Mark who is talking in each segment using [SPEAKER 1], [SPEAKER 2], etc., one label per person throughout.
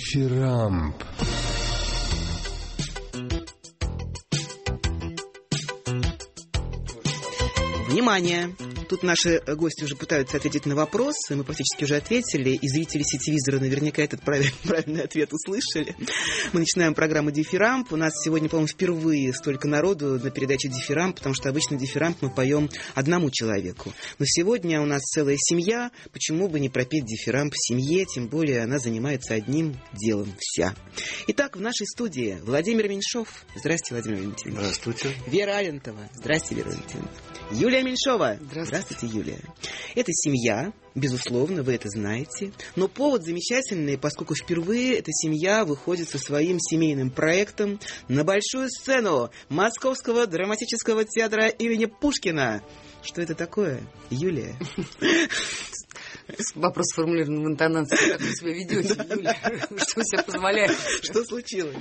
[SPEAKER 1] Дифирамб.
[SPEAKER 2] Внимание! Тут наши гости уже пытаются ответить на вопросы. Мы практически уже ответили. И зрители сетевизора наверняка этот правильный ответ услышали. Мы начинаем программу «Дифирамб». У нас сегодня, по-моему, впервые столько народу на передаче «Дифирамб», потому что обычно «Дифирамб» мы поем одному человеку. Но сегодня у нас целая семья. Почему бы не пропеть «Дифирамб» в семье? Тем более она занимается одним делом вся. Итак, в нашей студии Владимир Меньшов. Здравствуйте, Владимир Валентинович.
[SPEAKER 3] Здравствуйте.
[SPEAKER 2] Вера Алентова. Здравствуйте, Вера Валентиновна. Юлия Меньшова. Здравствуйте, Юлия. Это семья, безусловно, вы это знаете. Но повод замечательный, поскольку впервые эта семья выходит со своим семейным проектом на большую сцену Московского драматического театра имени Пушкина. Что это такое, Юлия?
[SPEAKER 4] Вопрос сформулирован в интонации, как вы себя ведете, Юлия. Что вы себе позволяете?
[SPEAKER 2] Что случилось?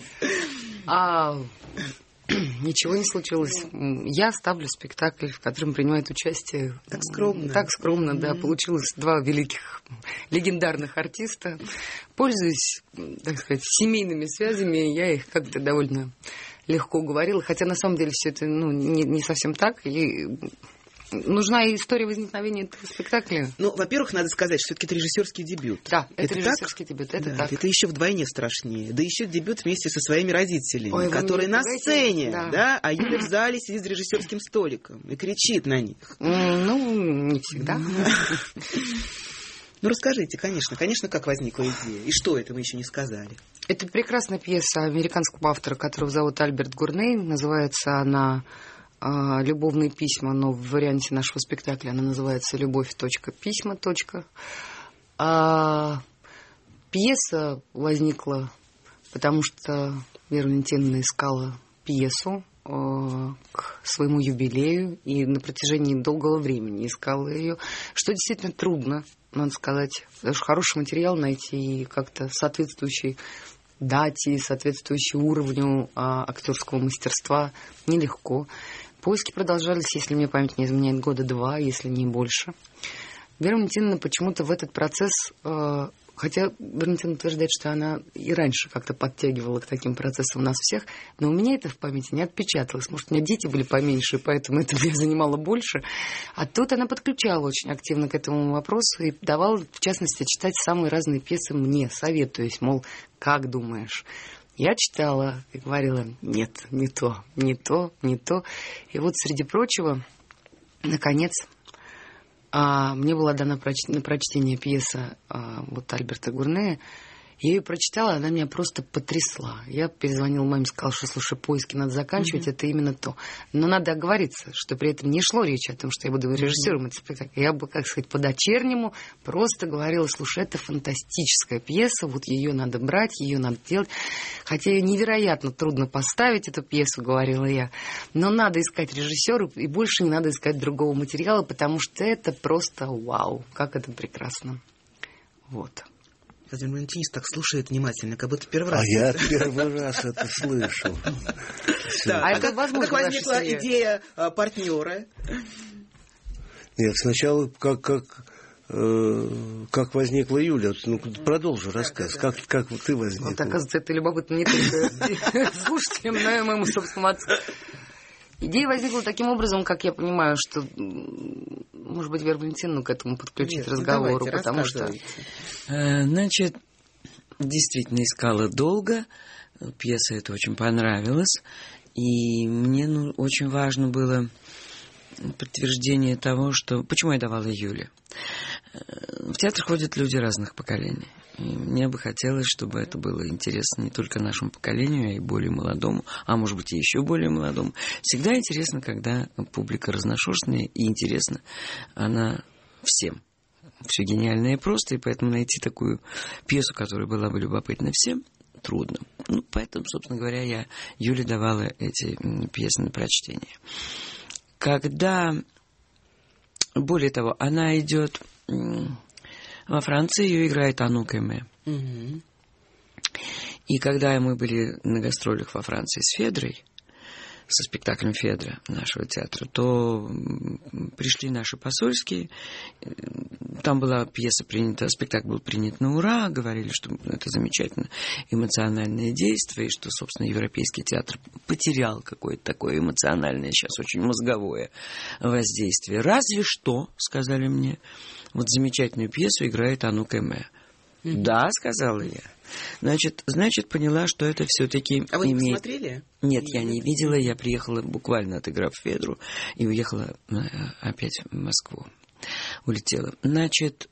[SPEAKER 4] Ничего не случилось. Я ставлю спектакль, в котором принимает участие...
[SPEAKER 2] Так скромно.
[SPEAKER 4] Так скромно, да. Получилось два великих, легендарных артиста. Пользуясь, так сказать, семейными связями, я их как-то довольно легко уговорила. Хотя на самом деле все это не совсем так. И нужна история возникновения этого спектакля.
[SPEAKER 2] Ну, во-первых, надо сказать, что все-таки это режиссерский дебют.
[SPEAKER 4] Да, это режиссерский дебют, это
[SPEAKER 2] да,
[SPEAKER 4] так.
[SPEAKER 2] Это еще вдвойне страшнее. Да еще дебют вместе со своими родителями,
[SPEAKER 4] Ой,
[SPEAKER 2] которые на сцене,
[SPEAKER 4] да.
[SPEAKER 2] А Юля в зале сидит за режиссерским столиком и кричит на них.
[SPEAKER 4] Не всегда.
[SPEAKER 2] Ну, расскажите, конечно, как возникла идея. И что это, мы еще не сказали.
[SPEAKER 4] Это прекрасная пьеса американского автора, которого зовут Альберт Гурней. Называется она «Любовные письма», но в варианте нашего спектакля она называется «Любовь.письма». Пьеса возникла, потому что Вера Валентиновна искала пьесу к своему юбилею и на протяжении долгого времени искала ее, что действительно трудно, надо сказать, потому что хороший материал найти и как-то соответствующий дате, соответствующий уровню актерского мастерства нелегко. Поиски продолжались, если мне память не изменяет, 2 года, если не больше. Вера Валентиновна почему-то в этот процесс, хотя Вера Валентиновна утверждает, что она и раньше как-то подтягивала к таким процессам нас всех, но у меня это в памяти не отпечаталось. Может, у меня дети были поменьше, поэтому это меня занимало больше. А тут она подключала очень активно к этому вопросу и давала, в частности, читать самые разные пьесы мне, советуясь, мол, как думаешь? Я читала и говорила, нет, не то. И вот, среди прочего, наконец, мне была дана на прочтение пьеса Альберта Гурнея. Я ее прочитала, она меня просто потрясла. Я перезвонила маме, сказала, что, слушай, поиски надо заканчивать, это именно то. Но надо оговориться, что при этом не шло речи о том, что я буду режиссером этого спектакля. Я бы, как сказать, по-дочернему просто говорила, слушай, это фантастическая пьеса, вот ее надо брать, ее надо делать. Хотя ее невероятно трудно поставить, эту пьесу, говорила я. Но надо искать режиссера, и больше не надо искать другого материала, потому что это просто вау, как это прекрасно. Вот.
[SPEAKER 2] Владимир Валентинович так слушает внимательно, как будто первый раз.
[SPEAKER 3] А я первый раз это слышу.
[SPEAKER 2] А как возникла идея партнера?
[SPEAKER 3] Нет, сначала как возникла Юля. Ну, продолжи рассказ. Как ты возникла?
[SPEAKER 4] Вот, оказывается, это любопытно не только слушателям, но и моему собственному отцу. Идея возникла таким образом, как я понимаю, что, может быть, Вера Валентиновна к этому подключить разговору, потому что...
[SPEAKER 5] Значит, действительно искала долго, пьеса эта очень понравилась, и мне очень важно было подтверждение того, что... Почему я давала Юле? В театр ходят люди разных поколений. И мне бы хотелось, чтобы это было интересно не только нашему поколению, а и более молодому, а может быть и еще более молодому. Всегда интересно, когда публика разношерстная, и интересно она всем. Все гениально и просто, и поэтому найти такую пьесу, которая была бы любопытна всем, трудно. Ну, поэтому, собственно говоря, я Юле давала эти пьесы на прочтение. Когда, более того, она идет во Франции, ее играет Анук Эме. И когда мы были на гастролях во Франции с Федрой, со спектаклем «Федра» нашего театра, то пришли наши посольские. Там была пьеса принята, спектакль был принят на ура, говорили, что это замечательно эмоциональное действие, и что, собственно, Европейский театр потерял какое-то такое эмоциональное, сейчас очень мозговое воздействие. Разве что, сказали мне, вот замечательную пьесу играет Анук Эме. Да, сказала я. Значит, поняла, что это все-таки
[SPEAKER 2] А вы не посмотрели?
[SPEAKER 5] Нет, я не видела. Я приехала, буквально отыграв Федру, и уехала опять в Москву. Улетела. Значит,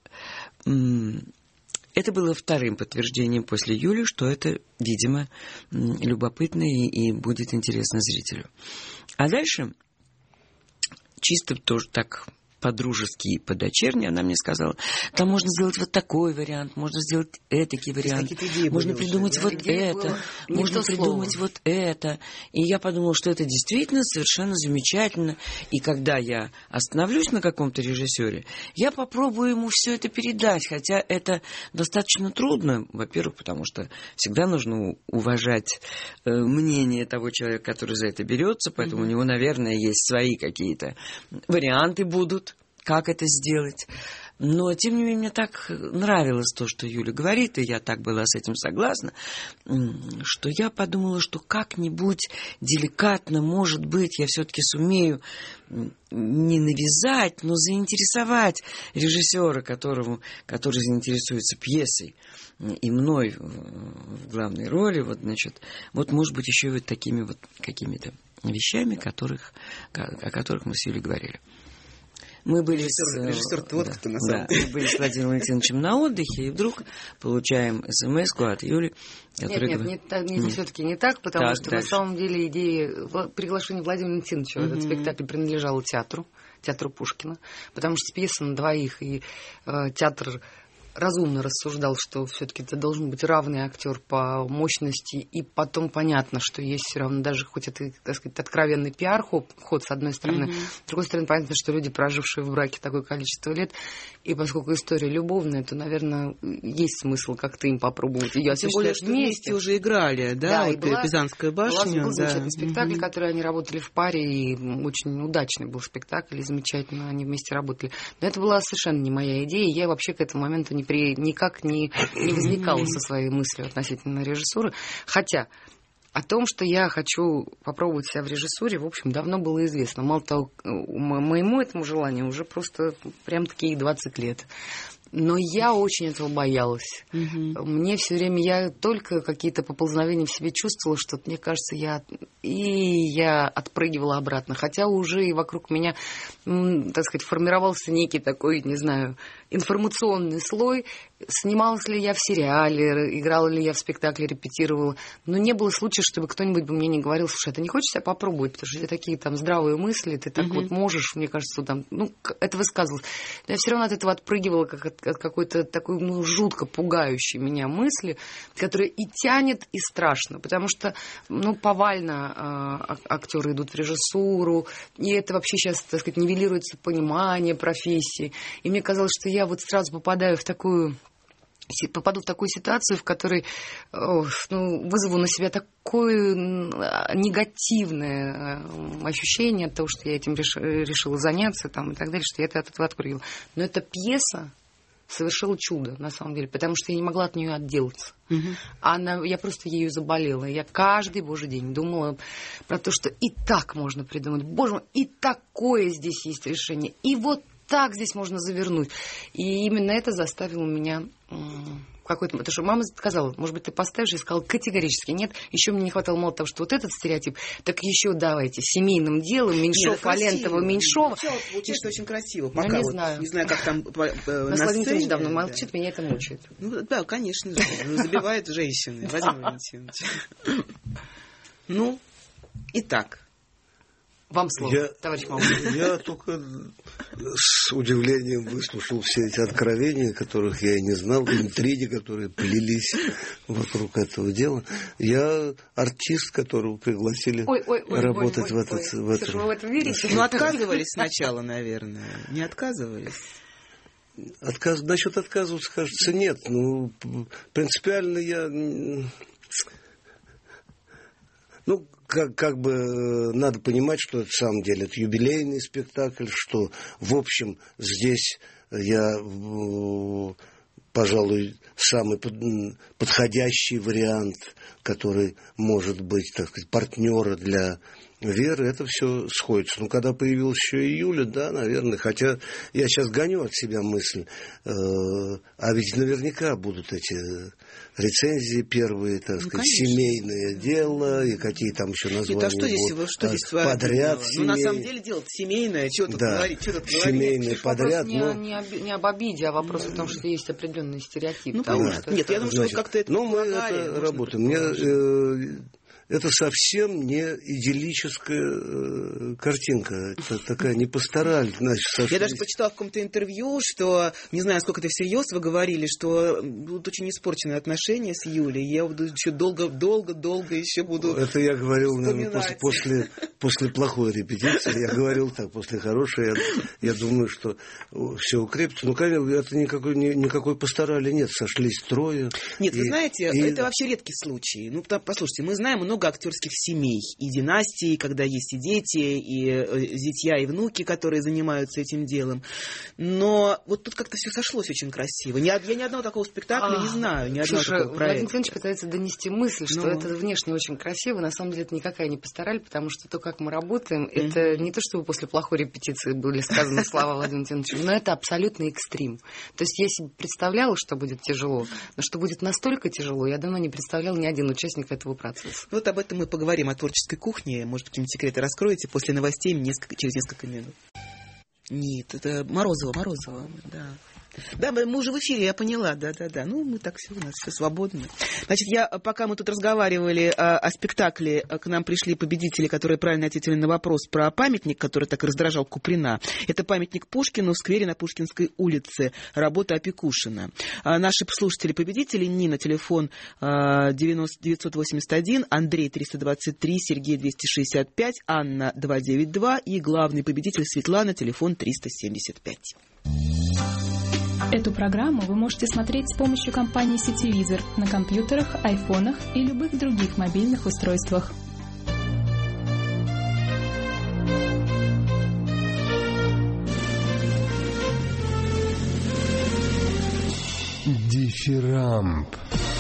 [SPEAKER 5] это было вторым подтверждением после Юли, что это, видимо, любопытно и будет интересно зрителю. А дальше, чисто тоже так по-дружески и по-дочерне, она мне сказала, там можно сделать вот такой вариант, можно сделать этакий вариант, можно придумать вот это, можно придумать вот это. И я подумала, что это действительно совершенно замечательно. И когда я остановлюсь на каком-то режиссере, я попробую ему все это передать, хотя это достаточно трудно, во-первых, потому что всегда нужно уважать мнение того человека, который за это берется, поэтому у него, наверное, есть свои какие-то варианты будут, как это сделать. Но, тем не менее, мне так нравилось то, что Юля говорит, и я так была с этим согласна, что я подумала, что как-нибудь деликатно, может быть, я все-таки сумею не навязать, но заинтересовать режиссера, который заинтересуется пьесой и мной в главной роли. Вот, значит, вот, может быть, еще и вот такими вот какими-то вещами, о которых мы с Юлей говорили. Мы были
[SPEAKER 2] режиссер-то вот кто на самом деле.
[SPEAKER 5] Мы были с Владимиром Валентиновичем на отдыхе, и вдруг получаем смс-ку от Юли, которая
[SPEAKER 4] Нет, все-таки не так, потому что дальше. На самом деле идея приглашения Владимира Валентиновича в этот спектакль принадлежала театру Пушкина, потому что пьеса на двоих, и театр разумно рассуждал, что все-таки это должен быть равный актер по мощности, и потом понятно, что есть все равно, даже хоть это, так сказать, откровенный пиар-ход с одной стороны, с другой стороны, понятно, что люди, прожившие в браке такое количество лет, и поскольку история любовная, то, наверное, есть смысл как-то им попробовать ее осуществлять.
[SPEAKER 2] Тем более, что вместе уже играли, да, вот «Пизанская башня».
[SPEAKER 4] Был замечательный спектакль, который они работали в паре, и очень удачный был спектакль, и замечательно они вместе работали. Но это была совершенно не моя идея, я вообще к этому моменту никак не возникала со своей мыслью относительно режиссуры. Хотя о том, что я хочу попробовать себя в режиссуре, в общем, давно было известно. Мало того, моему этому желанию уже просто прям такие 20 лет. Но я очень этого боялась. Мне все время, я только какие-то поползновения в себе чувствовала, что, мне кажется, я отпрыгивала обратно. Хотя уже и вокруг меня, так сказать, формировался некий такой, не знаю, информационный слой. Снималась ли я в сериале, играла ли я в спектакле, репетировала. Но не было случая, чтобы кто-нибудь бы мне не говорил, слушай, а ты не хочешь себя попробовать? Потому что у тебя такие там здравые мысли, ты так вот можешь, мне кажется, там, это высказывалось. Но я все равно от этого отпрыгивала, как от какой-то такой, жутко пугающей меня мысли, которая и тянет, и страшно. Потому что, повально актеры идут в режиссуру, и это вообще сейчас, так сказать, нивелируется понимание профессии. И мне казалось, что я вот сразу попаду в такую ситуацию, в которой вызову на себя такое негативное ощущение от того, что я этим решила заняться там, и так далее, что я от этого отпрыгивала. Но эта пьеса совершила чудо, на самом деле, потому что я не могла от нее отделаться. Я просто ею заболела. Я каждый божий день думала про то, что и так можно придумать. Боже мой, и такое здесь есть решение. И вот так здесь можно завернуть. И именно это заставило меня какой-то... Потому что мама сказала, может быть, ты поставишь? Я сказала, категорически нет. Еще мне не хватало мало того, что вот этот стереотип, так еще давайте семейным делом, Меньшов, Алентова, Меньшова.
[SPEAKER 2] Получается очень красиво.
[SPEAKER 4] Пока не знаю.
[SPEAKER 2] Не знаю, как там
[SPEAKER 4] на сцене. Давно молчит, меня это мучает.
[SPEAKER 2] Да, конечно же. Забивает женщины. Владимир Валентинович. Итак.
[SPEAKER 4] Вам слово, товарищ Маузер.
[SPEAKER 3] Я только с удивлением выслушал все эти откровения, которых я и не знал, интриги, которые плелись вокруг этого дела. Я артист, которого пригласили работать в этом.
[SPEAKER 4] Вы в это верите?
[SPEAKER 2] Отказывались сначала, наверное. Не отказывались?
[SPEAKER 3] Насчет отказываться, кажется, нет. Принципиально я... Ну, как бы надо понимать, что это, в самом деле это юбилейный спектакль, что, в общем, здесь я, пожалуй, самый подходящий вариант, который может быть, так сказать, партнера для Веры, это все сходится. Но когда появилась еще и Юля, да, наверное, хотя я сейчас гоню от себя мысль, а ведь наверняка будут эти рецензии первые, так сказать,
[SPEAKER 2] конечно.
[SPEAKER 3] Семейное дело, и какие там еще названия.
[SPEAKER 2] Нет, а что здесь
[SPEAKER 3] подряд
[SPEAKER 2] Ну, на самом деле дело-то семейное, что тут говорить,
[SPEAKER 3] семейное подряд.
[SPEAKER 4] Вопрос не об обиде, а вопрос в том, что есть определенный стереотип.
[SPEAKER 2] Нет, я думаю, что как-то это
[SPEAKER 3] мы это работаем. Это совсем не идиллическая картинка. Это такая не пастораль.
[SPEAKER 2] Я даже почитала в каком-то интервью, что, не знаю, сколько это всерьез вы говорили, что будут очень испорченные отношения с Юлей. Я буду еще долго еще буду.
[SPEAKER 3] Это я говорил, наверное, после плохой репетиции. Я говорил так, после хорошей. Я думаю, что все укрепится. Ну, конечно, это никакой пасторали нет. Сошлись трое.
[SPEAKER 2] Нет, вы знаете, это вообще редкий случай. Ну, послушайте, мы знаем много актерских семей и династий, когда есть и дети, и зятья, и внуки, которые занимаются этим делом. Но вот тут как-то все сошлось очень красиво. Я ни одного такого спектакля не знаю, ни одного такого проекта.
[SPEAKER 4] Владимир Ильич пытается донести мысль, что это внешне очень красиво, на самом деле это никакая не пастораль, потому что то, как мы работаем, это не то, чтобы после плохой репетиции были сказаны слова Владимира Ильича, но это абсолютный экстрим. То есть я себе представляла, что будет тяжело, но что будет настолько тяжело, я давно не представлял ни один участник этого процесса.
[SPEAKER 2] Вот об этом мы поговорим, о творческой кухне. Может, какие-нибудь секреты раскроете после новостей через несколько минут. Нет, это Морозова, да. Да, мы уже в эфире, я поняла, да. Ну, мы так все, у нас все свободно. Значит, пока мы тут разговаривали о спектакле, к нам пришли победители, которые правильно ответили на вопрос про памятник, который так раздражал Куприна. Это памятник Пушкину в сквере на Пушкинской улице, работа Опекушина. Наши слушатели-победители: Нина, телефон 981, Андрей 323, Сергей 265, Анна 292 и главный победитель Светлана, телефон 375.
[SPEAKER 1] Эту программу вы можете смотреть с помощью компании «Сетевизор» на компьютерах, айфонах и любых других мобильных устройствах.
[SPEAKER 6] Дифирамб.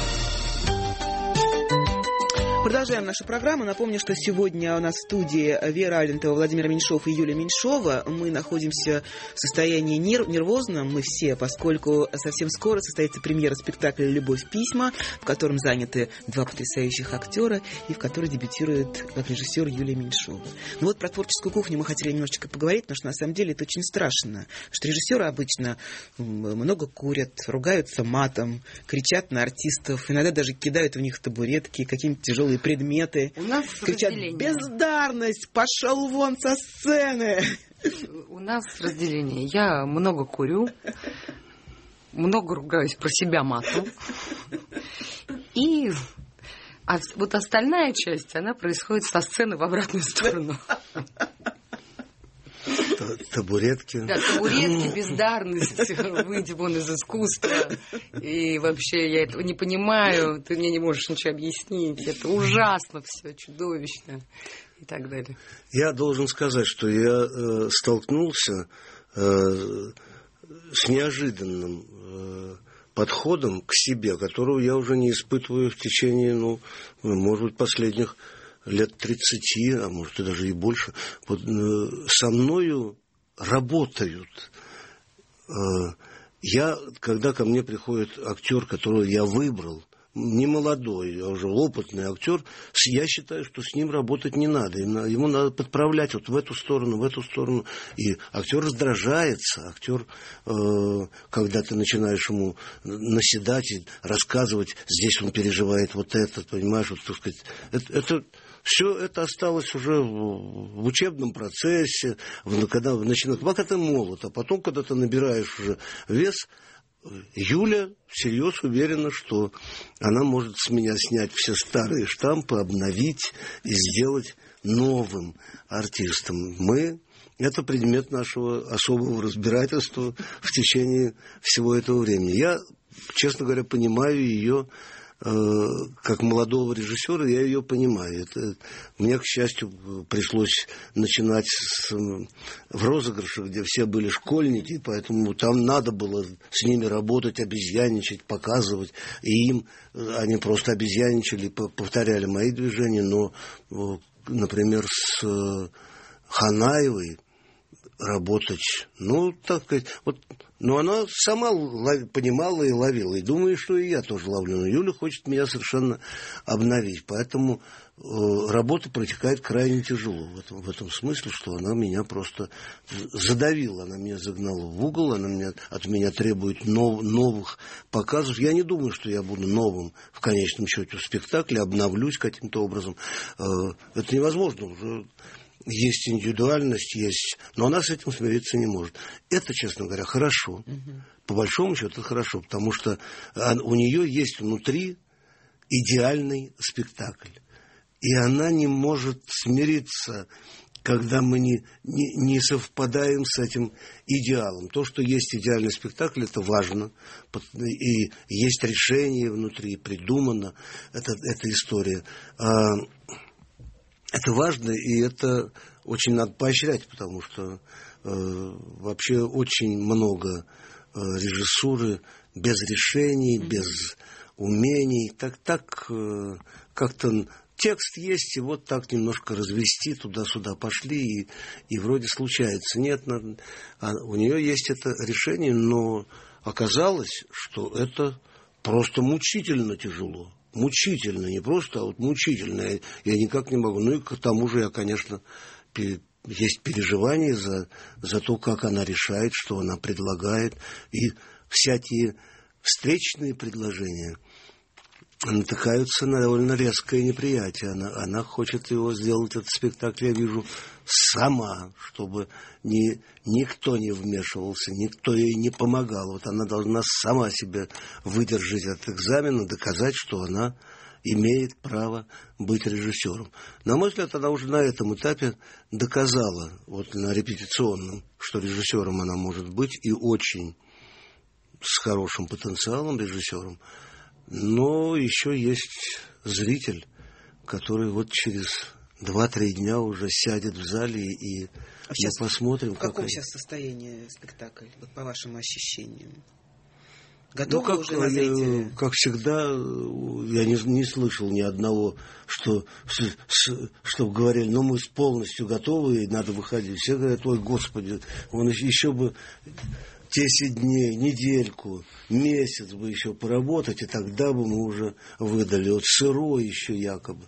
[SPEAKER 2] Продолжаем нашу программу. Напомню, что сегодня у нас в студии Вера Алентова, Владимир Меньшов и Юлия Меньшова. Мы находимся в состоянии нервозном, мы все, поскольку совсем скоро состоится премьера спектакля «Любовь. Письма», в котором заняты два потрясающих актера и в которой дебютирует как режиссер Юлия Меньшова. Ну вот про творческую кухню мы хотели немножечко поговорить, потому что на самом деле это очень страшно. Что режиссеры обычно много курят, ругаются матом, кричат на артистов, иногда даже кидают в них табуретки, какие-нибудь тяжелые предметы.
[SPEAKER 4] У нас
[SPEAKER 2] кричат: бездарность, пошел вон со сцены.
[SPEAKER 4] У нас разделение. Я много курю, много ругаюсь про себя матом. И вот остальная часть, она происходит со сцены в обратную сторону.
[SPEAKER 3] Табуретки.
[SPEAKER 4] Да, табуретки, бездарность, выйди вон из искусства. И вообще я этого не понимаю, ты мне не можешь ничего объяснить. Это ужасно все, чудовищно и так далее.
[SPEAKER 3] Я должен сказать, что я столкнулся с неожиданным подходом к себе, которого я уже не испытываю в течение, может быть, последних лет 30, а может и даже и больше. Вот, со мною работают. Когда ко мне приходит актер, которого я выбрал, не молодой, а уже опытный актер, я считаю, что с ним работать не надо. Ему надо подправлять вот в эту сторону. И актер раздражается. Актер, когда ты начинаешь ему наседать и рассказывать, здесь он переживает вот это, понимаешь, вот, так сказать, это все это осталось уже в учебном процессе, когда начинаешь, пока ты молод, а потом, когда ты набираешь уже вес, Юля всерьез уверена, что она может с меня снять все старые штампы, обновить и сделать новым артистом. Это предмет нашего особого разбирательства в течение всего этого времени. Я, честно говоря, понимаю ее как молодого режиссера, я ее понимаю. Мне, к счастью, пришлось начинать в розыгрышах, где все были школьники, поэтому там надо было с ними работать, обезьянничать, показывать. И им они просто обезьянничали, повторяли мои движения, но, например, с Ханаевой работать, так сказать, но она сама понимала и ловила, и думаю, что и я тоже ловлю. Но Юля хочет меня совершенно обновить, поэтому работа протекает крайне тяжело в этом смысле, что она меня просто задавила, она меня загнала в угол, она от меня требует новых показов. Я не думаю, что я буду новым в конечном счете в спектакле, обновлюсь каким-то образом. Это невозможно уже. Есть индивидуальность, но она с этим смириться не может. Это, честно говоря, хорошо. По большому счету, это хорошо, потому что у нее есть внутри идеальный спектакль. И она не может смириться, когда мы не совпадаем с этим идеалом. То, что есть идеальный спектакль, это важно. И есть решение внутри, придумано эта история. Это важно, и это очень надо поощрять, потому что вообще очень много режиссуры без решений, без умений. Так как-то текст есть, и вот так немножко развести, туда-сюда пошли, и вроде случается. Нет, у нее есть это решение, но оказалось, что это просто мучительно тяжело. Мучительно, не просто, а мучительно. Я никак не могу. И к тому же я, конечно, есть переживания за то, как она решает, что она предлагает. И всякие встречные предложения натыкаются на довольно резкое неприятие. Она хочет его сделать, этот спектакль, я вижу, сама, чтобы никто не вмешивался, никто ей не помогал. Вот она должна сама себе выдержать этот экзамен и доказать, что она имеет право быть режиссером. На мой взгляд, она уже на этом этапе доказала, на репетиционном, что режиссером она может быть, и очень с хорошим потенциалом режиссером. Но еще есть зритель, который через 2-3 дня уже сядет в зале, и мы посмотрим,
[SPEAKER 2] в каком сейчас состоянии спектакль, по вашим ощущениям?
[SPEAKER 3] Готовы уже на зрителя? Как всегда, я не слышал ни одного, что говорили, мы полностью готовы, и надо выходить. Все говорят, ой, Господи, он еще бы 10 дней, недельку, месяц бы еще поработать, и тогда бы мы уже выдали. Сырой еще якобы.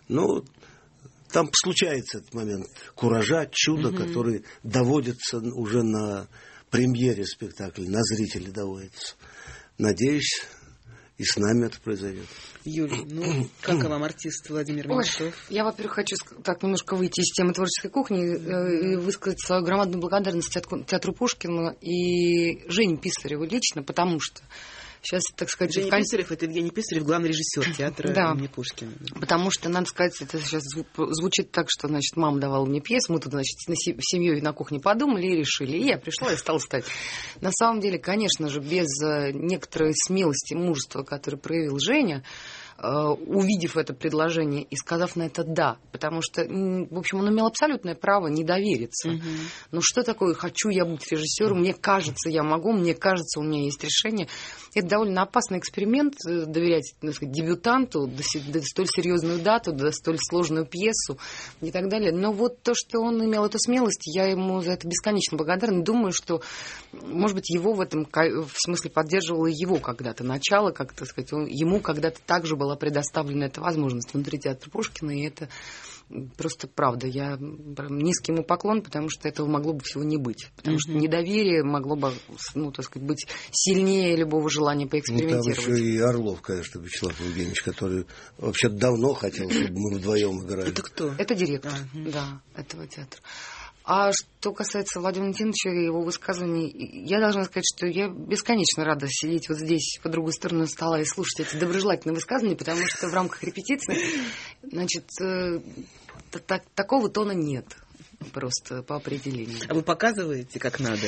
[SPEAKER 3] Там случается этот момент куража, чуда, который доводится уже на премьере спектакля, на зрителей доводится. Надеюсь, и с нами это произойдет.
[SPEAKER 2] Юль, как вам артист Владимир Меньшов?
[SPEAKER 4] Я, во-первых, хочу немножко выйти из темы творческой кухни и высказать свою громадную благодарность театру Пушкина и Жене Писареву лично, потому что сейчас, так сказать...
[SPEAKER 2] Женя Писарев — это Евгений Писарев, главный режиссер театра имени Пушкина.
[SPEAKER 4] Потому что, надо сказать, это сейчас звучит так, что, мама давала мне пьесу, мы тут, семьей на кухне подумали и решили. И я пришла и стала ставить. На самом деле, конечно же, без некоторой смелости, мужества, которое проявил Женя, увидев это предложение и сказав на это «да», потому что, в общем, он имел абсолютное право не довериться. Но что такое «хочу я быть режиссером», «мне кажется, я могу», «мне кажется, у меня есть решение». Это довольно опасный эксперимент, доверять, дебютанту, столь серьезную дату, столь сложную пьесу и так далее. Но то, что он имел эту смелость, я ему за это бесконечно благодарна. Думаю, что, может быть, его в этом смысле поддерживало его когда-то начало, как, так сказать, ему когда-то также была предоставлена эта возможность внутри театра Пушкина, и это просто правда. Я низкий ему поклон, потому что этого могло бы всего не быть. Потому что недоверие могло бы, быть сильнее любого желания поэкспериментировать.
[SPEAKER 3] Там еще и Орлов, конечно, Вячеслав Евгеньевич, который вообще давно хотел, чтобы мы вдвоем играли.
[SPEAKER 2] Это кто?
[SPEAKER 4] Это директор, этого театра. А что касается Владимира Валентиновича и его высказываний, я должна сказать, что я бесконечно рада сидеть здесь, по другой стороне стола, и слушать эти доброжелательные высказывания, потому что в рамках репетиции, такого тона нет. просто по определению.
[SPEAKER 2] А вы показываете, как надо?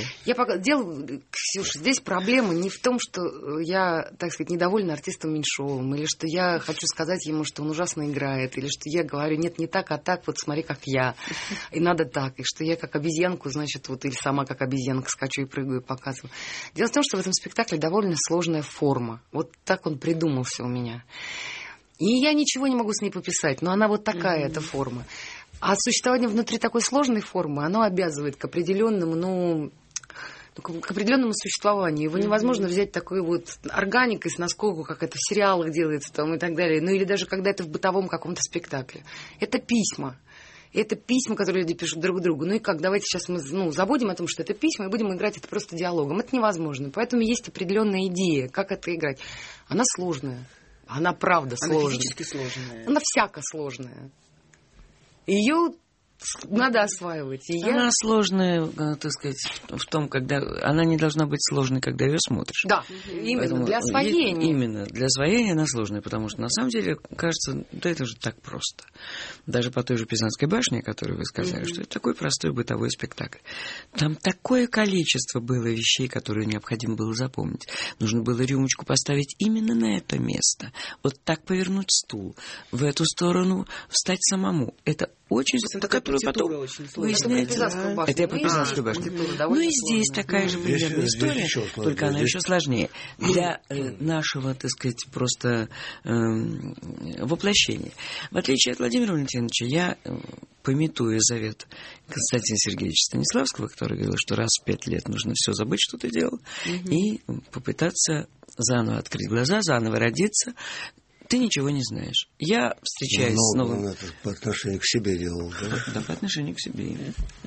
[SPEAKER 4] Ксюша, здесь проблема не в том, что я, так сказать, недовольна артистом Меньшовым, или что я хочу сказать ему, что он ужасно играет, или что я говорю, нет, не так, а так, вот смотри, как я, и надо так, и что я как обезьянку, значит, вот, или сама как обезьянка скачу и прыгаю, и показываю. Дело в том, что в этом спектакле довольно сложная форма. Вот так он придумался у меня. И я ничего не могу с ней пописать, но она вот такая, эта форма. А существование внутри такой сложной формы, оно обязывает к определенному, к определенному существованию. Его невозможно взять такой вот органикой с наскоку, как это в сериалах делается там, и так далее. Ну или даже когда это в бытовом каком-то спектакле. Это письма. Это письма, которые люди пишут друг другу. Ну и как, давайте сейчас мы забудем о том, что это письма, и будем играть это просто диалогом. Это невозможно. Поэтому есть определенная идея, как это играть. Она сложная. Она правда сложная.
[SPEAKER 2] Она физически сложная.
[SPEAKER 4] Она всяко сложная. Ее надо осваивать.
[SPEAKER 5] Она сложная, так сказать, в том, когда она не должна быть сложной, когда ее смотришь.
[SPEAKER 4] Да, именно. Поэтому для освоения.
[SPEAKER 5] Именно для освоения она сложная, потому что на самом деле кажется, да это же так просто. Даже по той же Пизанской башне, о которой вы сказали, что это такой простой бытовой спектакль. Там такое количество было вещей, которые необходимо было запомнить. Нужно было рюмочку поставить именно на это место. Вот так повернуть стул. В эту сторону встать самому. Это очень...
[SPEAKER 2] Такая партитура очень сложная.
[SPEAKER 5] Это я про Пизанскую башню. Ну и здесь такая же примерная история, только она еще сложнее. Для нашего, так сказать, просто воплощения. В отличие от Владимира Валентиновича, я, памятуя завет Константина Сергеевича Станиславского, который говорил, что раз в 5 лет нужно все забыть, что ты делал, и попытаться заново открыть глаза, заново родиться, ты ничего не знаешь. Я встречаюсь с новым...
[SPEAKER 3] Это по отношению к себе делал, да?
[SPEAKER 5] Да, по отношению к себе.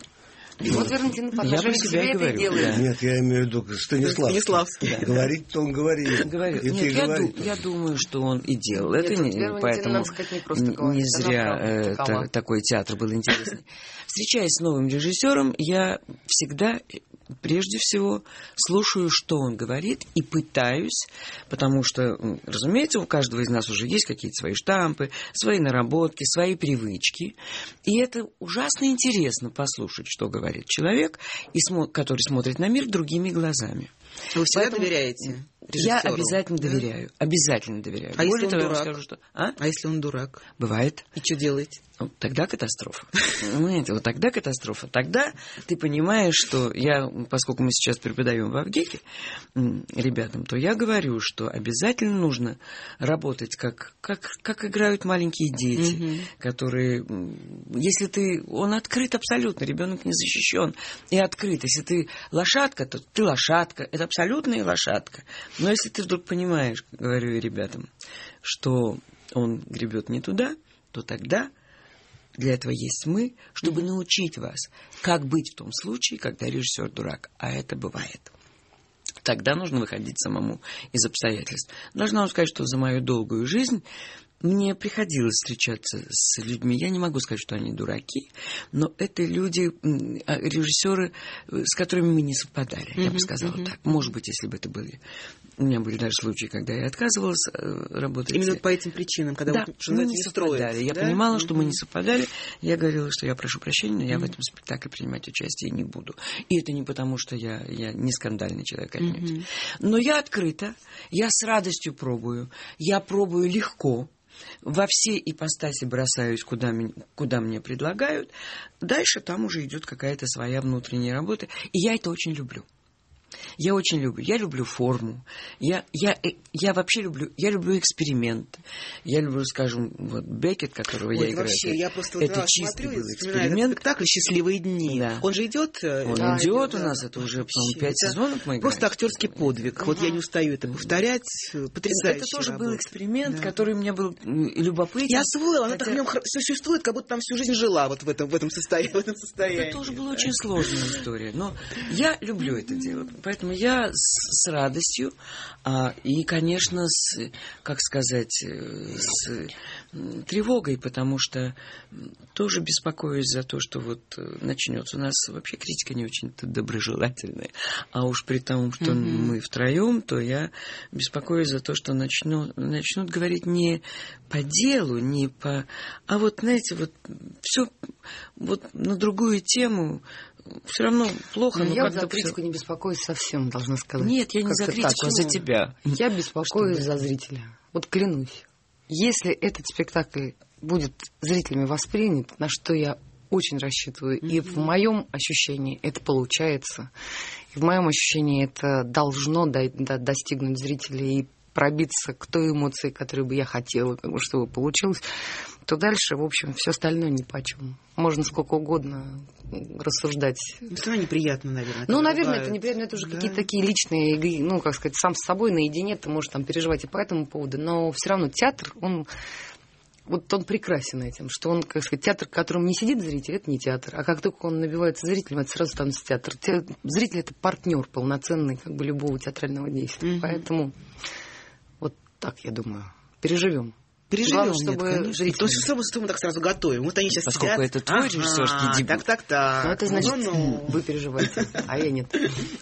[SPEAKER 4] И вот Валентин по отношению к себе это и делает.
[SPEAKER 3] Да. Нет, я имею в виду Станиславский. Да. Говорит-то он говорит.
[SPEAKER 5] Нет, я думаю, что он и делал. Это поэтому не зря такой театр был интересный. Встречаясь с новым режиссером, я всегда... Прежде всего, слушаю, что он говорит, и пытаюсь, потому что, разумеется, у каждого из нас уже есть какие-то свои штампы, свои наработки, свои привычки. И это ужасно интересно послушать, что говорит человек, который смотрит на мир другими глазами.
[SPEAKER 2] Вы всегда доверяете режиссеру?
[SPEAKER 5] Я обязательно доверяю. Обязательно доверяю.
[SPEAKER 2] А если он дурак?
[SPEAKER 5] Скажу, что...
[SPEAKER 2] А если он дурак?
[SPEAKER 5] Бывает.
[SPEAKER 2] И что делаете?
[SPEAKER 5] Ну, тогда катастрофа. Понимаете, вот тогда катастрофа. Тогда ты понимаешь, что я, поскольку мы сейчас преподаем в Авгике ребятам, то я говорю, что обязательно нужно работать, как играют маленькие дети, которые, если он открыт абсолютно, ребенок не защищен и открыт. Если ты лошадка, то ты лошадка. Это абсолютная лошадка. Но если ты вдруг понимаешь, говорю я ребятам, что он гребет не туда, то тогда для этого есть мы, чтобы научить вас, как быть в том случае, когда режиссер дурак. А это бывает. Тогда нужно выходить самому из обстоятельств. Должна вам сказать, что за мою долгую жизнь мне приходилось встречаться с людьми. Я не могу сказать, что они дураки, но это люди, режиссеры, с которыми мы не совпадали, я бы сказала так. Может быть, если бы это были... У меня были даже случаи, когда я отказывалась работать.
[SPEAKER 2] Именно по этим причинам, когда
[SPEAKER 5] да, мы не совпадали. Я понимала, что мы не совпадали. Я говорила, что я прошу прощения, но я в этом спектакле принимать участие не буду. И это не потому, что я не скандальный человек отнюдь. Но я открыта, я с радостью пробую. Я пробую легко. Во все ипостаси бросаюсь, куда мне предлагают. Дальше там уже идет какая-то своя внутренняя работа. И я это очень люблю. Я очень люблю. Я люблю форму. Я вообще люблю эксперимент. Я люблю, скажем, вот Беккет, которого я играю.
[SPEAKER 2] Вообще, я просто
[SPEAKER 5] это чистый был эксперимент.
[SPEAKER 2] Спектакль «Счастливые дни».
[SPEAKER 5] Да.
[SPEAKER 2] Он же идет?
[SPEAKER 5] Он идет у нас. Это уже, по-моему, 5 сезонов мы играем.
[SPEAKER 2] Просто актерский подвиг. Вот я не устаю это повторять. Потрясающе.
[SPEAKER 5] Это тоже был эксперимент, который у меня был любопытен.
[SPEAKER 2] Я освоила. Она так в нем существует, как будто там всю жизнь жила вот в этом состоянии.
[SPEAKER 5] Это тоже была очень сложная история. Но я люблю это дело. Поэтому я с радостью и, конечно, с тревогой, потому что тоже беспокоюсь за то, что вот начнется. У нас вообще критика не очень-то доброжелательная. А уж при том, что мы втроем, то я беспокоюсь за то, что начнут говорить не по делу, не по... А вот, знаете, вот все вот на другую тему все равно плохо.
[SPEAKER 4] Но я за критику не беспокоюсь совсем, должна сказать.
[SPEAKER 5] Нет, я не за критику, а за тебя.
[SPEAKER 4] Я беспокоюсь за зрителя. Вот клянусь. Если этот спектакль будет зрителями воспринят, на что я очень рассчитываю, и в моем ощущении это получается, и в моем ощущении это должно достигнуть зрителей и пробиться к той эмоции, которую бы я хотела, чтобы получилось, то дальше, в общем, все остальное нипочем. Можно сколько угодно рассуждать.
[SPEAKER 2] Это неприятно, наверное.
[SPEAKER 4] Ну, наверное, это неприятно. Это уже какие-то такие личные, ну, как сказать, сам с собой наедине ты можешь там переживать и по этому поводу. Но все равно театр, он прекрасен этим, что он, как сказать, театр, в котором не сидит зритель, это не театр. А как только он набивается зрителем, это сразу становится театр. Зритель — это партнер полноценный как бы любого театрального действия. Поэтому вот так, я думаю, переживем.
[SPEAKER 2] Переживем,
[SPEAKER 4] чтобы зрители...
[SPEAKER 2] То есть, что мы так сразу готовим? Вот они сейчас
[SPEAKER 5] поскольку
[SPEAKER 2] сидят...
[SPEAKER 5] это твой режиссерский дебют.
[SPEAKER 2] Так.
[SPEAKER 4] Ну, это значит, вы переживаете, а я нет.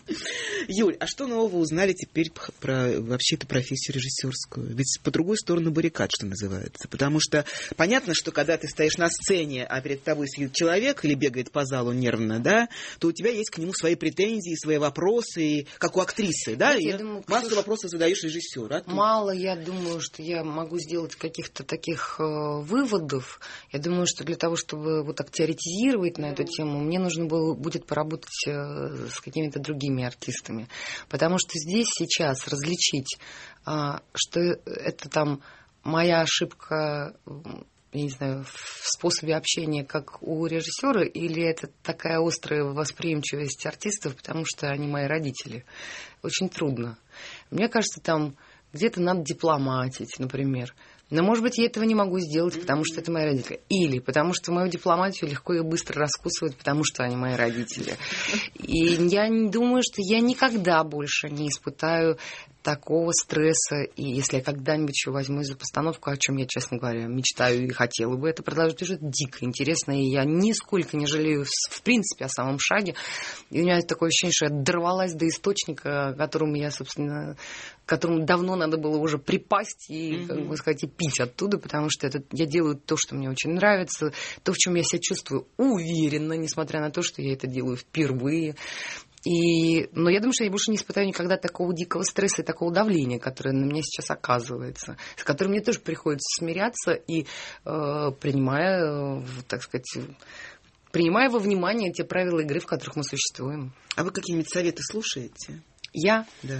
[SPEAKER 2] Юль, а что нового узнали теперь про вообще-то профессию режиссерскую? Ведь по другую сторону баррикад, что называется. Потому что понятно, что когда ты стоишь на сцене, а перед тобой сидит человек или бегает по залу нервно, да, то у тебя есть к нему свои претензии, свои вопросы, как у актрисы, да?
[SPEAKER 4] Нет, я думаю,
[SPEAKER 2] массу вопросов задаешь режиссеру. А
[SPEAKER 4] мало, я думаю, что я могу сделать каких-то таких выводов. Я думаю, что для того, чтобы вот так теоретизировать на эту тему, мне нужно будет поработать с какими-то другими артистами. Потому что здесь сейчас различить, что это там моя ошибка, я не знаю, в способе общения, как у режиссера, или это такая острая восприимчивость артистов, потому что они мои родители. Очень трудно. Мне кажется, там где-то надо дипломатить, например. Но, может быть, я этого не могу сделать, потому что это мои родители. Или потому что мою дипломатию легко и быстро раскусывать, потому что они мои родители. И я не думаю, что я никогда больше не испытаю такого стресса. И если я когда-нибудь еще возьмусь за постановку, о чем я, честно говоря, мечтаю и хотела бы это продолжать, потому что это дико интересно. И я нисколько не жалею, в принципе, о самом шаге. И у меня такое ощущение, что я дорвалась до источника, которому я, собственно... к которому давно надо было уже припасть и, как бы сказать, и пить оттуда, потому что я делаю то, что мне очень нравится, то, в чем я себя чувствую уверенно, несмотря на то, что я это делаю впервые. Но я думаю, что я больше не испытаю никогда такого дикого стресса и такого давления, которое на меня сейчас оказывается, с которым мне тоже приходится смиряться и принимая, так сказать... принимая во внимание те правила игры, в которых мы существуем.
[SPEAKER 2] А вы какие-нибудь советы слушаете?
[SPEAKER 4] Я?
[SPEAKER 2] Да.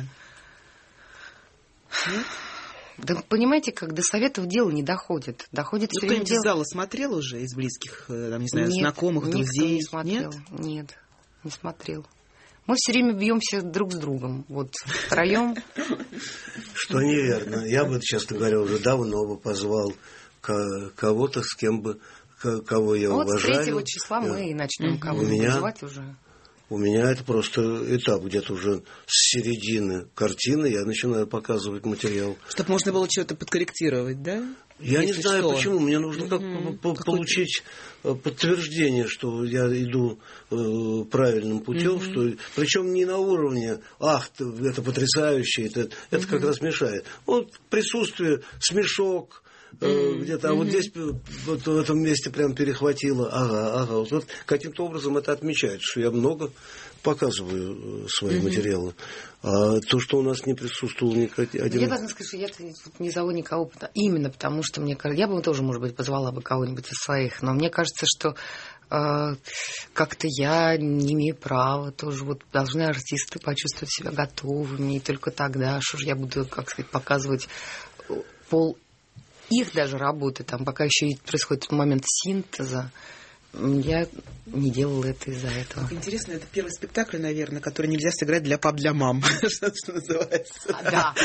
[SPEAKER 4] Нет? Да, понимаете, как до советов дело не доходит. Доходит все время
[SPEAKER 2] кто-нибудь из зала смотрел уже, из близких, там, не знаю,
[SPEAKER 4] нет,
[SPEAKER 2] знакомых, друзей?
[SPEAKER 4] Не смотрел. Нет, не смотрел. Мы все время бьемся друг с другом. Вот втроем.
[SPEAKER 3] Что неверно. Я бы, честно говоря, уже давно бы позвал кого-то, с кем бы, кого я уважаю.
[SPEAKER 4] Вот с 3 числа мы и начнем кого-то вызывать уже.
[SPEAKER 3] У меня это просто этап, где-то уже с середины картины я начинаю показывать материал.
[SPEAKER 2] Чтобы можно было что-то подкорректировать, да?
[SPEAKER 3] Я не знаю, почему. Мне нужно получить подтверждение, что я иду правильным путем. Причем не на уровне «ах, это потрясающе», это как раз мешает. Вот присутствие, смешок, где-то, а вот здесь, вот в этом месте прям перехватило. Ага. Вот каким-то образом это отмечает, что я много показываю свои материалы. А то, что у нас не присутствовал один...
[SPEAKER 4] Я должна сказать, что я не зову никого, именно потому что мне кажется... Я бы тоже, может быть, позвала бы кого-нибудь из своих, но мне кажется, что как-то я не имею права. Тоже вот должны артисты почувствовать себя готовыми, и только тогда, что же я буду, как сказать, показывать их даже работы, там, пока еще происходит момент синтеза. Я не делала это из-за этого.
[SPEAKER 2] Как интересно, это первый спектакль, наверное, который нельзя сыграть для пап, для мам, что называется.
[SPEAKER 4] Да.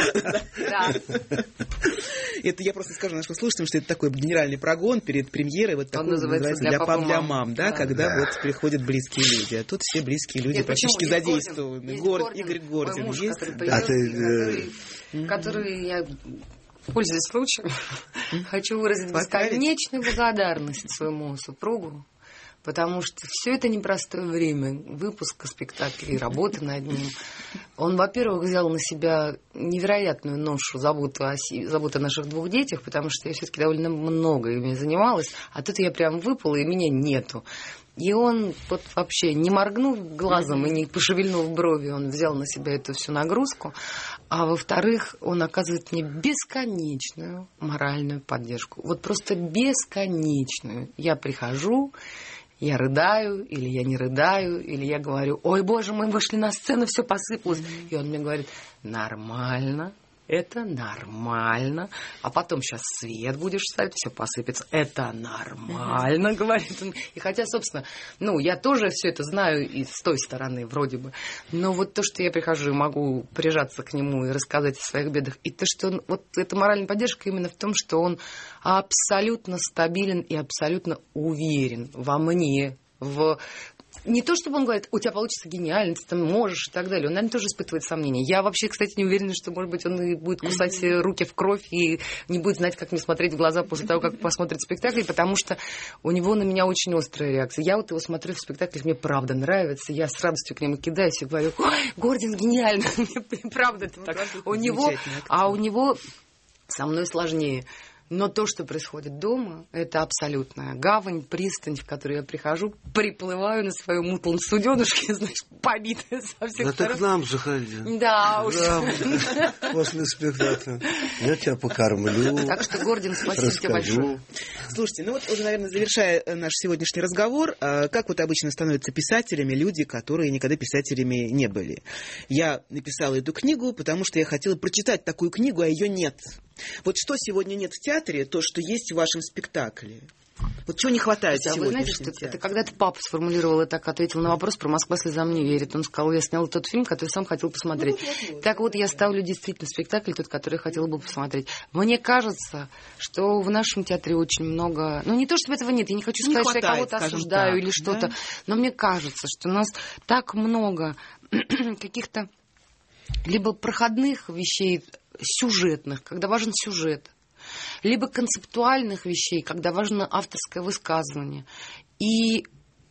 [SPEAKER 2] Это я просто скажу нашим слушателям, что это такой генеральный прогон перед премьерой, вот такой называется «Для пап, для мам», да, когда вот приходят близкие люди. А тут все близкие люди практически задействованы. Игорь Гордин есть?
[SPEAKER 4] Который я, пользуясь случаем, хочу выразить бесконечную благодарность своему супругу, потому что все это непростое время выпуска спектаклей, работы над ним. Он, во-первых, взял на себя невероятную ношу заботы о наших 2 детях, потому что я все-таки довольно много ими занималась, а тут я прям выпала, и меня нету. И он вот вообще, не моргнув глазом и не пошевельнув брови, он взял на себя эту всю нагрузку. А во-вторых, он оказывает мне бесконечную моральную поддержку. Вот просто бесконечную. Я прихожу, я рыдаю, или я не рыдаю, или я говорю: ой, боже, мы вышли на сцену, все посыпалось. И он мне говорит: нормально. Это нормально. А потом сейчас свет будешь ставить, все посыпется. Это нормально, говорит он. И хотя, собственно, я тоже все это знаю и с той стороны вроде бы. Но вот то, что я прихожу и могу прижаться к нему и рассказать о своих бедах, и то, что он, вот эта моральная поддержка именно в том, что он абсолютно стабилен и абсолютно уверен во мне, не то, чтобы он говорит: у тебя получится гениально, ты там можешь и так далее. Он, наверное, тоже испытывает сомнения. Я вообще, кстати, не уверена, что, может быть, он и будет кусать руки в кровь и не будет знать, как мне смотреть в глаза после того, как посмотрит спектакль, потому что у него на меня очень острая реакция. Я вот его смотрю в спектакле, мне правда нравится, я с радостью к нему кидаюсь и говорю: ой, Гордин гениально, правда это так. У него со мной сложнее. Но то, что происходит дома, это абсолютная гавань, пристань, в которую я прихожу, приплываю на своем мутлом суденышке, знаешь, побитая со всех сторон.
[SPEAKER 3] Да ты к нам заходи.
[SPEAKER 4] Да уж.
[SPEAKER 3] После спектакля. Я тебя покормлю.
[SPEAKER 4] Так что, Гордин, спасибо тебе большое.
[SPEAKER 2] Слушайте, уже, наверное, завершая наш сегодняшний разговор, как вот обычно становятся писателями люди, которые никогда писателями не были? Я написала эту книгу, потому что я хотела прочитать такую книгу, а ее нет. Вот что сегодня нет в театре, то, что есть в вашем спектакле? Вот чего не хватает сегодня?
[SPEAKER 4] Вы знаете, что это когда-то папа сформулировал и так ответил на вопрос про «Москва слезам не верит». Он сказал: я снял тот фильм, который сам хотел посмотреть. Так вот, я ставлю действительно спектакль, тот, который я хотела бы посмотреть. Мне кажется, что в нашем театре очень много... не то, чтобы этого нет, я не хочу сказать, что я кого-то осуждаю или что-то, да? Но мне кажется, что у нас так много каких-то либо проходных вещей, сюжетных, когда важен сюжет, либо концептуальных вещей, когда важно авторское высказывание. И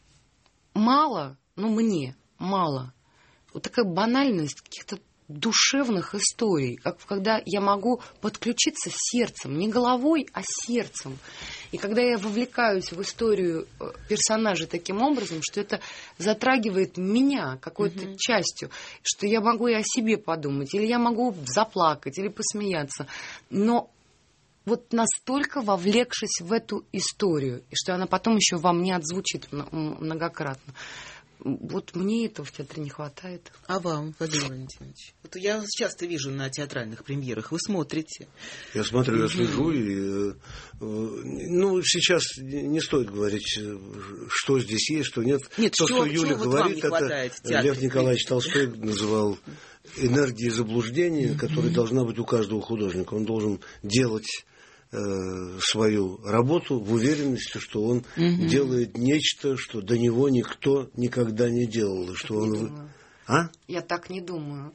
[SPEAKER 4] мало, мне мало, вот такая банальность каких-то душевных историй, как когда я могу подключиться сердцем, не головой, а сердцем. И когда я вовлекаюсь в историю персонажей таким образом, что это затрагивает меня какой-то частью, что я могу и о себе подумать, или я могу заплакать, или посмеяться, но вот настолько вовлекшись в эту историю, и что она потом еще во мне отзвучит многократно. Вот мне этого в театре не хватает.
[SPEAKER 2] А вам, Владимир Валентинович? Вот я часто вижу на театральных премьерах. Вы смотрите?
[SPEAKER 3] Я смотрю, я слежу. И, сейчас не стоит говорить, что здесь есть, что нет.
[SPEAKER 2] Нет,
[SPEAKER 3] то, что Юля говорит,
[SPEAKER 2] это
[SPEAKER 3] Лев Николаевич Толстой называл энергией заблуждения, которая должна быть у каждого художника. Он должен делать свою работу в уверенности, что он делает нечто, что до него никто никогда не делал. И что он...
[SPEAKER 4] Я так не думаю.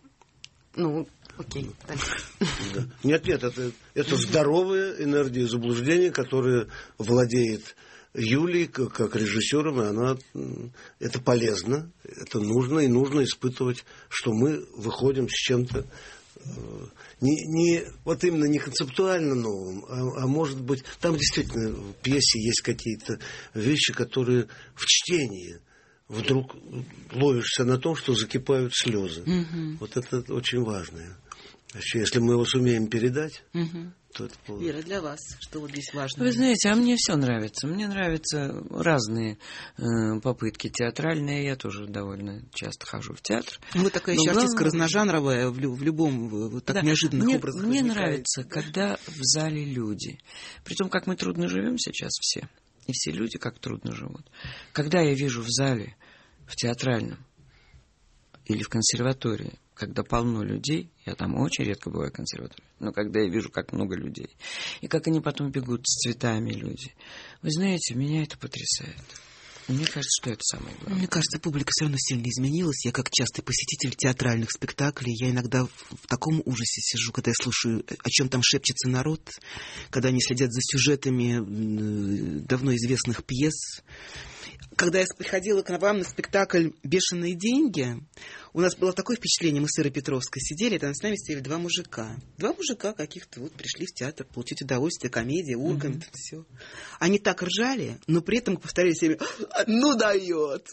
[SPEAKER 4] Окей, дальше.
[SPEAKER 3] Да. Нет, это здоровая энергия заблуждения, которая владеет Юлей как режиссером, и это полезно, это нужно, и нужно испытывать, что мы выходим с чем-то вот именно не концептуально новым, а может быть, там действительно в пьесе есть какие-то вещи, которые в чтении вдруг ловишься на том, что закипают слезы. Вот это очень важно. Если мы его сумеем передать, то это...
[SPEAKER 2] Вера, для вас что вот здесь важно?
[SPEAKER 5] Вы знаете, мне все нравится. Мне нравятся разные попытки театральные. Я тоже довольно часто хожу в театр.
[SPEAKER 2] Вы такая еще артистка разножанровая в любом неожиданных образах.
[SPEAKER 5] Мне нравится, когда в зале люди. Притом, как мы трудно живем сейчас все. И все люди как трудно живут. Когда я вижу в зале, в театральном или в консерватории, когда полно людей, я там очень редко бываю в консерватории, но когда я вижу, как много людей, и как они потом бегут с цветами, люди, вы знаете, меня это потрясает. Мне кажется, что это самое главное.
[SPEAKER 2] Мне кажется, публика все равно сильно изменилась. Я как частый посетитель театральных спектаклей, я иногда в таком ужасе сижу, когда я слушаю, о чем там шепчется народ, когда они следят за сюжетами давно известных пьес. Когда я приходила к вам на спектакль «Бешеные деньги», у нас было такое впечатление, мы с Ирой Петровской сидели, там с нами сидели два мужика. Два мужика каких-то вот пришли в театр получить удовольствие, комедия, Ургант, все. Они так ржали, но при этом повторяли себе: ну дает.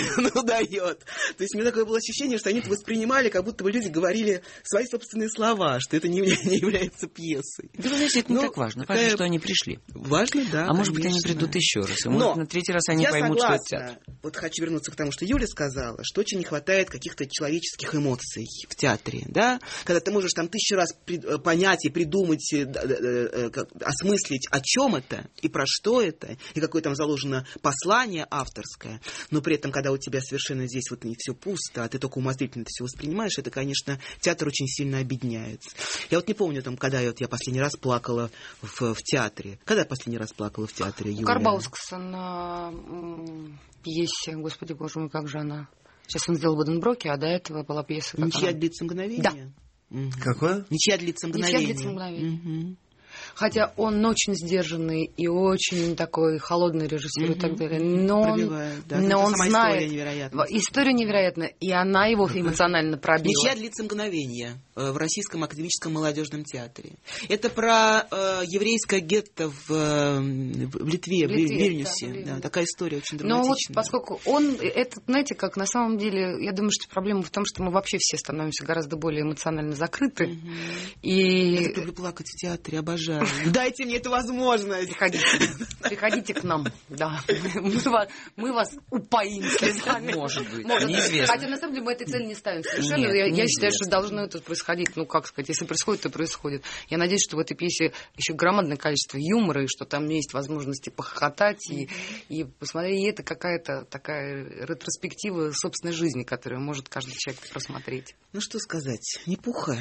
[SPEAKER 2] То есть у меня такое было ощущение, что они это воспринимали, как будто бы люди говорили свои собственные слова, что это не является пьесой.
[SPEAKER 5] Да, вы знаете, это не так важно. Важно, что они пришли.
[SPEAKER 2] Важно, да.
[SPEAKER 5] А может быть, они придут еще раз. И может, на третий раз они поймут, что это театр.
[SPEAKER 2] Вот хочу вернуться к тому, что Юля сказала, что очень не хватает каких-то человеческих эмоций в театре, да? Когда ты можешь там 1000 раз понять и придумать, осмыслить, о чем это и про что это, и какое там заложено послание авторское, но при этом, когда у тебя совершенно здесь вот не все пусто, а ты только умозрительно это все воспринимаешь, это, конечно, театр очень сильно обедняет. Я вот не помню, там, когда я последний раз плакала в театре. Когда я последний раз плакала в театре, Юля?
[SPEAKER 4] У Карбаускаса на пьесе, господи боже мой, как же она... Сейчас он сделал Буденброки, а до этого была пьеса...
[SPEAKER 2] «Ничья длится мгновение».
[SPEAKER 4] Да.
[SPEAKER 3] Угу. Какое?
[SPEAKER 2] «Ничья длится мгновение».
[SPEAKER 4] «Ничья длится мгновение». Угу. Хотя он очень сдержанный и очень такой холодный режиссер и так далее. Но он знает... История невероятная. И она его эмоционально пробила.
[SPEAKER 2] «Ничья длится мгновение» в Российском академическом молодежном театре. Это про еврейское гетто в Литве, в Вильнюсе. Да, такая история очень драматичная.
[SPEAKER 4] Но вот поскольку он... Это, знаете, как на самом деле... Я думаю, что проблема в том, что мы вообще все становимся гораздо более эмоционально закрыты.
[SPEAKER 2] Я так люблю плакать в театре, обожаю. Дайте мне эту возможность.
[SPEAKER 4] Приходите к нам. Да. Мы вас упоим слезами.
[SPEAKER 5] Может быть. Неизвестно.
[SPEAKER 4] Хотя, на самом деле, мы этой цели не ставим совершенно. Я считаю, что должно это происходить. Ну, как сказать, если происходит, то происходит. Я надеюсь, что в этой пьесе еще громадное количество юмора, и что там есть возможности похохотать и посмотреть. И это какая-то такая ретроспектива собственной жизни, которую может каждый человек просмотреть.
[SPEAKER 2] Ну, что сказать. Не пуха.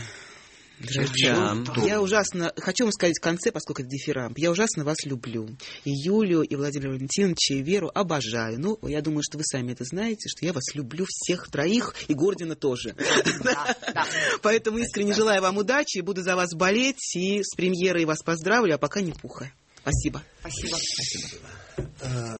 [SPEAKER 2] Я ужасно, хочу вам сказать в конце, поскольку это дифирамб, я ужасно вас люблю. И Юлю, и Владимира Валентиновича, и Веру обожаю. Ну, я думаю, что вы сами это знаете, что я вас люблю всех троих, и Гордина тоже. Поэтому искренне желаю вам удачи, буду за вас болеть, и с премьерой вас поздравлю, а пока не пуха. Спасибо.
[SPEAKER 4] Спасибо.